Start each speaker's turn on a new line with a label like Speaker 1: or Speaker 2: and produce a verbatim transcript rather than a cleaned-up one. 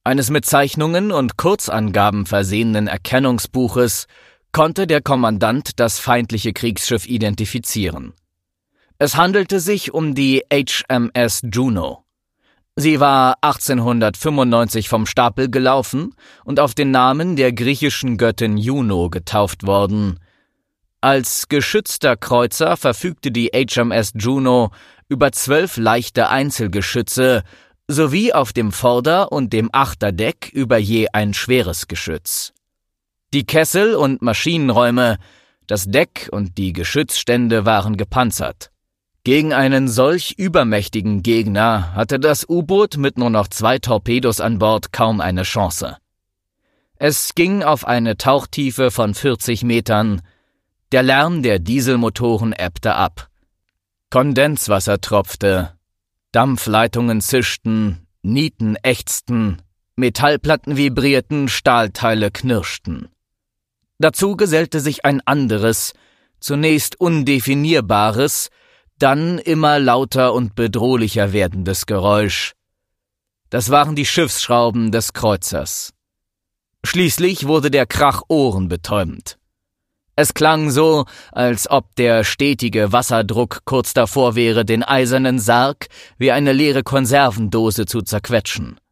Speaker 1: eines mit Zeichnungen und Kurzangaben versehenen Erkennungsbuches, konnte der Kommandant das feindliche Kriegsschiff identifizieren. Es handelte sich um die H M S Juno. Sie war achtzehnhundertfünfundneunzig vom Stapel gelaufen und auf den Namen der griechischen Göttin Juno getauft worden. Als geschützter Kreuzer verfügte die H M S Juno über zwölf leichte Einzelgeschütze sowie auf dem Vorder- und dem Achterdeck über je ein schweres Geschütz. Die Kessel und Maschinenräume, das Deck und die Geschützstände waren gepanzert. Gegen einen solch übermächtigen Gegner hatte das U-Boot mit nur noch zwei Torpedos an Bord kaum eine Chance. Es ging auf eine Tauchtiefe von vierzig Metern. Der Lärm der Dieselmotoren ebbte ab. Kondenswasser tropfte, Dampfleitungen zischten, Nieten ächzten, Metallplatten vibrierten, Stahlteile knirschten. Dazu gesellte sich ein anderes, zunächst undefinierbares, dann immer lauter und bedrohlicher werdendes Geräusch. Das waren die Schiffsschrauben des Kreuzers. Schließlich wurde der Krach ohrenbetäubend. Es klang so, als ob der stetige Wasserdruck kurz davor wäre, den eisernen Sarg wie eine leere Konservendose zu zerquetschen.